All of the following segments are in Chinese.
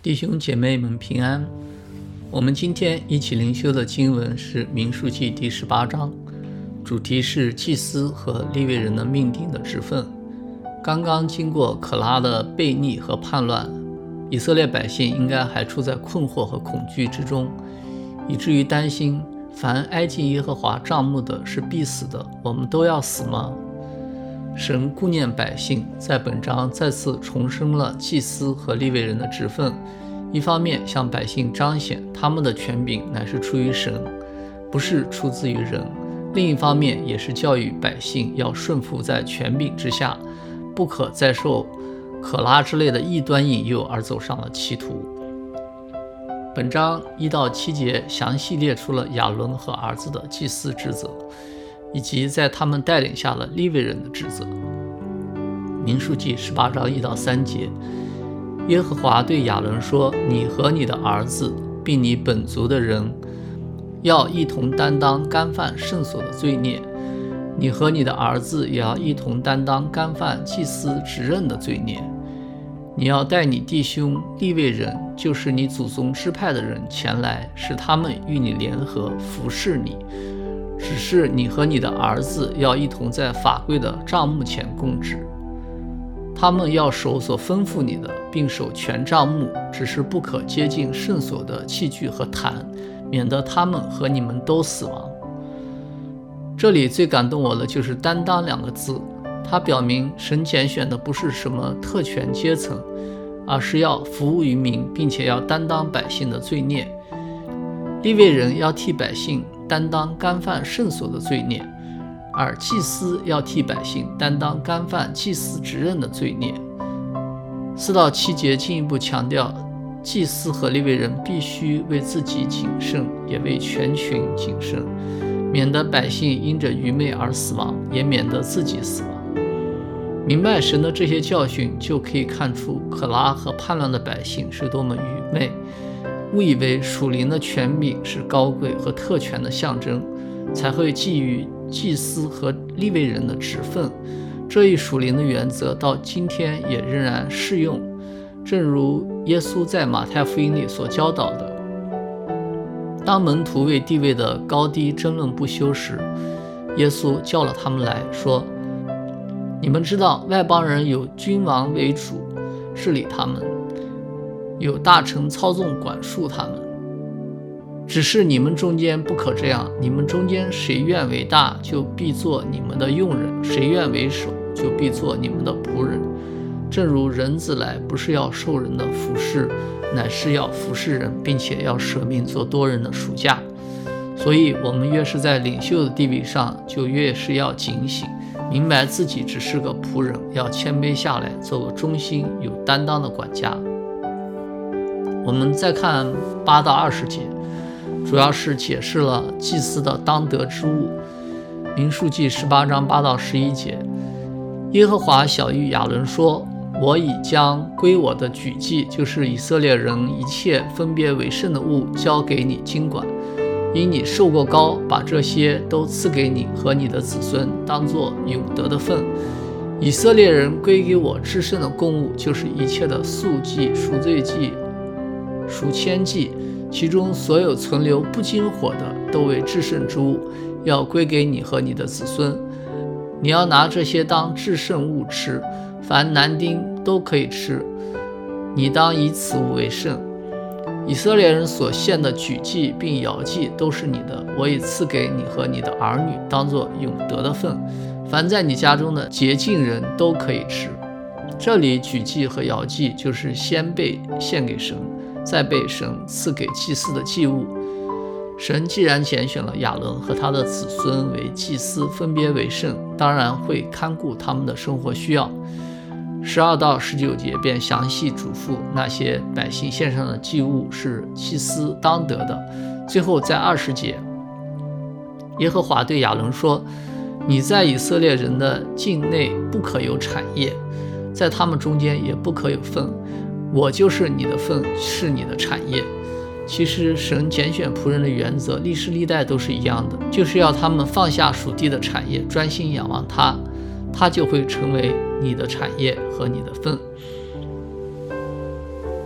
弟兄姐妹们平安。我们今天一起灵修的经文是民数记第18章，主题是祭司和利未人的命定的职分。刚刚经过可拉的悖逆和叛乱，以色列百姓应该还处在困惑和恐惧之中，以至于担心凡挨近耶和华帐幕的是必死的，我们都要死吗？神顾念百姓，在本章再次重申了祭司和利未人的职分，一方面向百姓彰显他们的权柄乃是出于神，不是出自于人；另一方面也是教育百姓要顺服在权柄之下，不可再受可拉之类的异端引诱而走上了歧途。本章1到7节详细列出了亚伦和儿子的祭司职责，以及在他们带领下的利未人的职责。民数记18章1到3节，耶和华对亚伦说：你和你的儿子并你本族的人要一同担当干犯圣所的罪孽，你和你的儿子也要一同担当干犯祭司职任的罪孽。你要带你弟兄利未人，就是你祖宗支派的人前来，使他们与你联合服侍你，只是你和你的儿子要一同在法柜的帐幕前供职。他们要守所吩咐你的，并守全帐幕，只是不可接近圣所的器具和坛，免得他们和你们都死亡。这里最感动我的就是担当2个字，它表明神拣选的不是什么特权阶层，而是要服务于民，并且要担当百姓的罪孽。利未人要替百姓担当干犯圣所的罪孽，而祭司要替百姓担当干犯祭司职任的罪孽。4到7节进一步强调，祭司和利未人必须为自己谨慎，也为全群谨慎，免得百姓因着愚昧而死亡，也免得自己死亡。明白神的这些教训，就可以看出可拉和叛乱的百姓是多么愚昧，误以为属灵的权柄是高贵和特权的象征，才会寄予祭司和利未人的职分。这一属灵的原则到今天也仍然适用，正如耶稣在马太福音里所教导的。当门徒为地位的高低争论不休时，耶稣叫了他们来说：你们知道外邦人有君王为主治理他们，有大臣操纵管束他们，只是你们中间不可这样。你们中间谁愿为大，就必做你们的用人；谁愿为首，就必做你们的仆人。正如人子来，不是要受人的服侍，乃是要服侍人，并且要舍命做多人的赎价。所以我们越是在领袖的地位上，就越是要警醒，明白自己只是个仆人，要谦卑下来，做个忠心有担当的管家。我们再看8到20节，主要是解释了祭司的当得之物。民数记18章8到11节，耶和华晓谕亚伦说：我已将归我的举祭，就是以色列人一切分别为圣的物，交给你经管。因你受过膏，把这些都赐给你和你的子孙，当作永得的份。以色列人归给我至圣的供物，就是一切的素祭、赎罪祭、赎愆祭，其中所有存留不经火的，都为至圣之物，要归给你和你的子孙。你要拿这些当至圣物吃，凡男丁都可以吃，你当以此物为圣。以色列人所献的举祭并摇祭都是你的，我已赐给你和你的儿女，当作永得的份。凡在你家中的洁净人都可以吃。这里举祭和摇祭就是先被献给神，再被神赐给祭司的祭物。神既然拣选了亚伦和他的子孙为祭司，分别为圣，当然会看顾他们的生活需要。12到19节便详细嘱咐那些百姓献上的祭物是祭司当得的。最后在20节，耶和华对亚伦说：你在以色列人的境内不可有产业，在他们中间也不可有份，我就是你的份，是你的产业。其实神拣选仆人的原则历世历代都是一样的，就是要他们放下属地的产业，专心仰望他，他就会成为你的产业和你的份。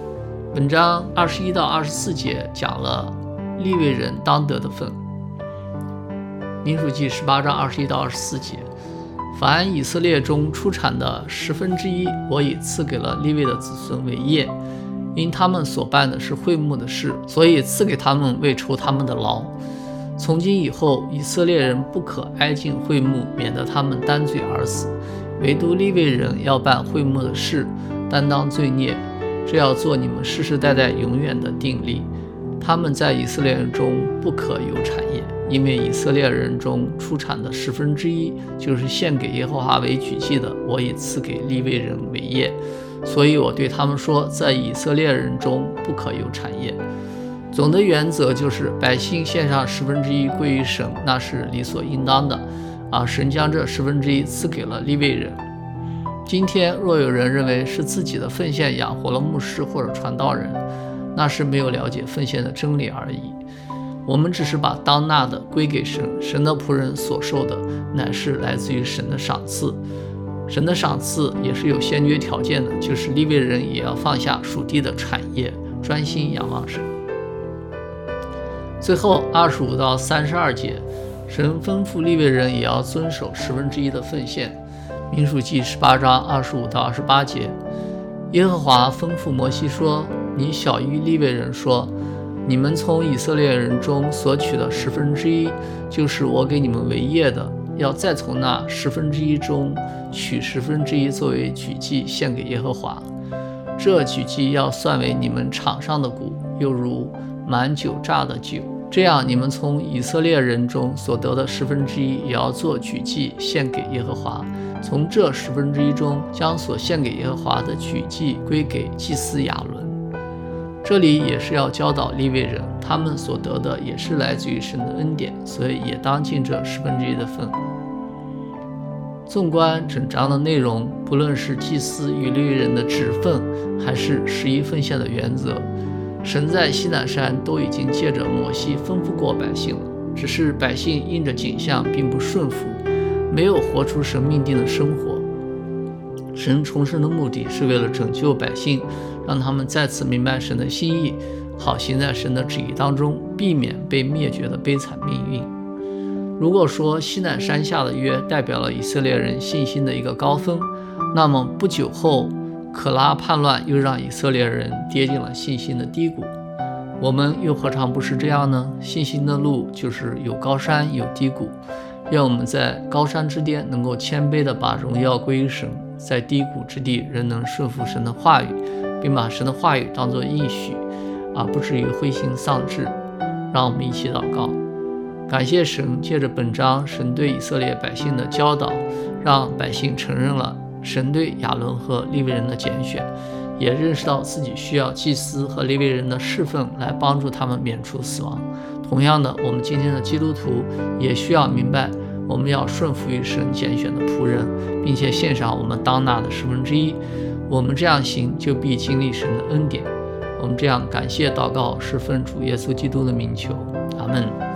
本章21到24节讲了利未人当得的份。民数记18章21到24节，凡以色列中出产的1/10，我已赐给了利未的子孙为业，因他们所办的是会幕的事，所以赐给他们为酬他们的劳。从今以后，以色列人不可挨近会幕，免得他们担罪而死。唯独利未人要办会幕的事，担当罪孽，这要做你们世世代代永远的定例。他们在以色列人中不可有产业，因为以色列人中出产的1/10，就是献给耶和华为举祭的，我已赐给利未人为业。所以我对他们说，在以色列人中不可有产业。总的原则就是百姓献上1/10归于神，那是理所应当的，而神将这1/10赐给了利未人。今天若有人认为是自己的奉献养活了牧师或者传道人，那是没有了解奉献的真理而已。我们只是把当纳的归给神，神的仆人所受的乃是来自于神的赏赐。神的赏赐也是有先决条件的，就是利未人也要放下属地的产业，专心仰望神。最后25到32节，神吩咐利未人也要遵守1/10的奉献。民数记18章25到28节，耶和华吩咐摩西说，你晓谕利未人说，你们从以色列人中所取的1/10，就是我给你们为业的，要再从那1/10中取1/10作为举祭献给耶和华。这举祭要算为你们场上的谷，又如满酒榨的酒。这样你们从以色列人中所得的1/10也要做举祭献给耶和华。从这1/10中将所献给耶和华的举祭归给祭司亚伦。这里也是要教导利未人，他们所得的也是来自于神的恩典，所以也当尽这1/10的份。纵观整章的内容，不论是祭司与利未人的职分，还是11奉献的原则，神在西乃山都已经借着摩西吩咐过百姓了，只是百姓因着景象并不顺服，没有活出神命定的生活。神重生的目的是为了拯救百姓，让他们再次明白神的心意，好行在神的旨意当中，避免被灭绝的悲惨命运。如果说西乃山下的约代表了以色列人信心的一个高峰，那么不久后可拉叛乱又让以色列人跌进了信心的低谷。我们又何尝不是这样呢？信心的路就是有高山有低谷，愿我们在高山之巅能够谦卑地把荣耀归于神，在低谷之地仍能顺服神的话语，并把神的话语当作应许，而不至于灰心丧志。让我们一起祷告。感谢神借着本章神对以色列百姓的教导，让百姓承认了神对亚伦和利未人的拣选，也认识到自己需要祭司和利未人的侍奉来帮助他们免除死亡。同样的，我们今天的基督徒也需要明白，我们要顺服于神拣选的仆人，并且献上我们当纳的1/10。我们这样行，就必经历神的恩典。我们这样感谢祷告，是奉主耶稣基督的名求，阿们。